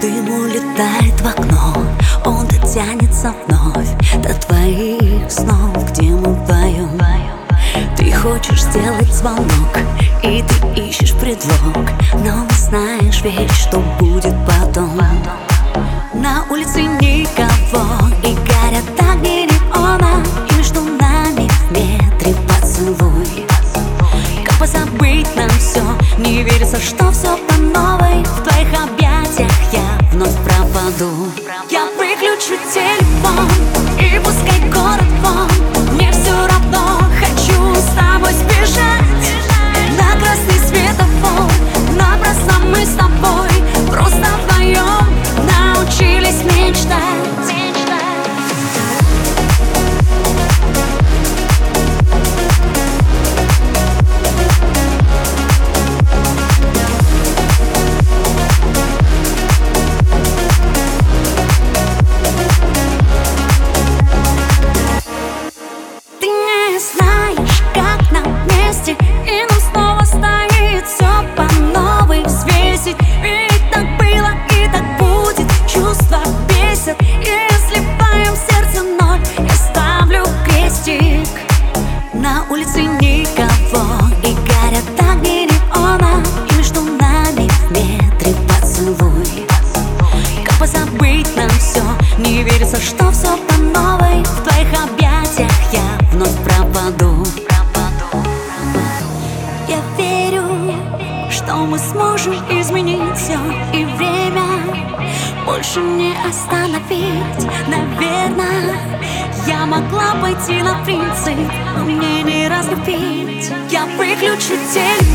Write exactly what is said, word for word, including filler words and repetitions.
Дым улетает в окно, он дотянется вновь до твоих снов, где мы вдвоем. Ты хочешь сделать звонок, и ты ищешь предлог, но не знаешь ведь, что будет потом. На улице никого, и горят огни неона, и между нами в метре поцелуй. Как позабыть нам все, не верится, что все по новой. В твоих объятиях я вновь пропаду. Я выключу телефон, и пускай город вон. Мне все равно, хочу с тобой сбежать на красный светофор. Напрасно мы с тобой просто вдвоем научились мечтать. И нам снова стоит все по новой взвесить. Ведь так было и так будет, чувства бесят. Если в твоем сердце ноль, я ставлю крестик. На улице никого, и горят огни неона, и между нами в метре поцелуй. Как позабыть нам все, не верится, что все по новой. В твоих объятиях я вновь пропаду. Я верю, что мы сможем изменить все, и время больше не остановить. Наверное, я могла пойти на принцип, но мне не разлюбить. Я выключу телефон,